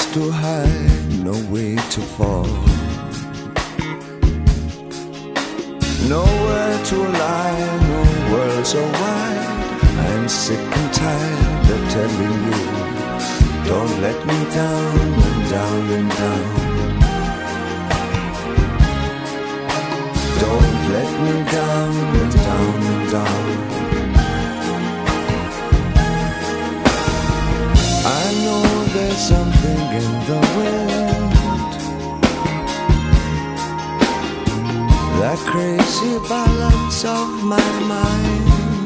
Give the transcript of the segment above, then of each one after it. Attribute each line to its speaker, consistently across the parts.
Speaker 1: to hide, no way to fall, nowhere to lie, no world so wide. I'm sick and tired of telling you, don't let me down and down and down. Don't let me down and down and down. I know there's something in the wind, that crazy balance of my mind.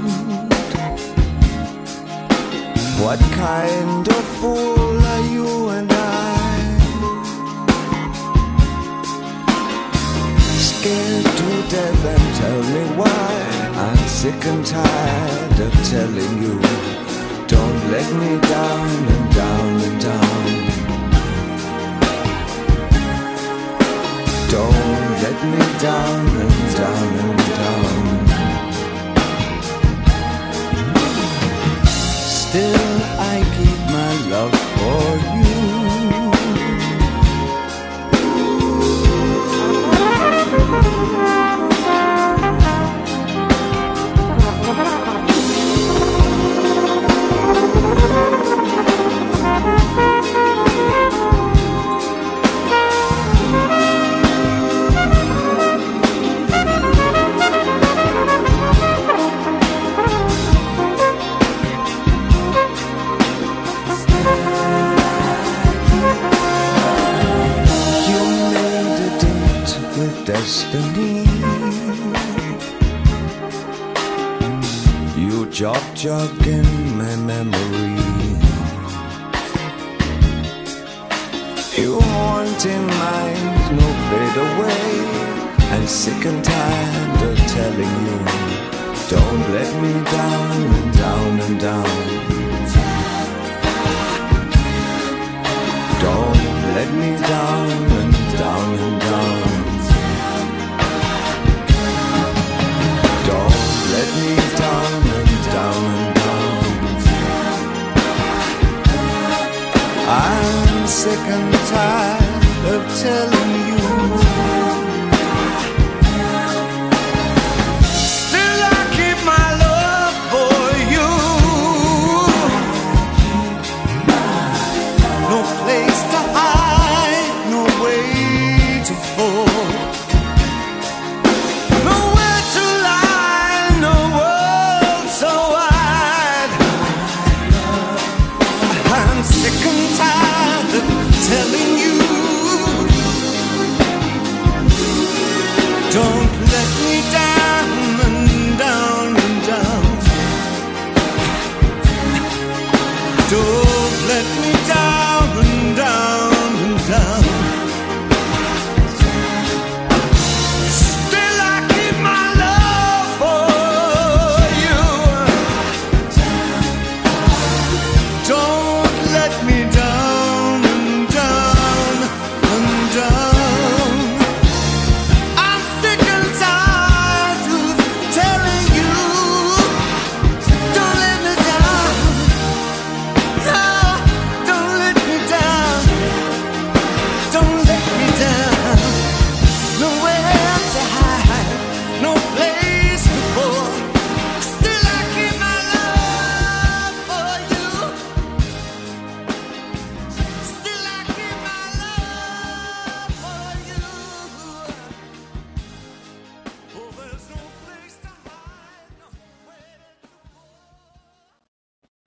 Speaker 1: What kind of fool are you and I? Scared to death and tell me why. I'm sick and tired of telling you, don't let me down and down and down. Don't let me down and down and down. Still I keep my love for you. Destiny, you jog in my memory. You haunting minds, no fade away. I'm sick and tired of telling you, don't let me down and down and down. Don't let me down and down and down. Let me down and down and down. I'm sick and tired of telling you, still I keep my love for you. No place to hide, no way to fall. Telling you, don't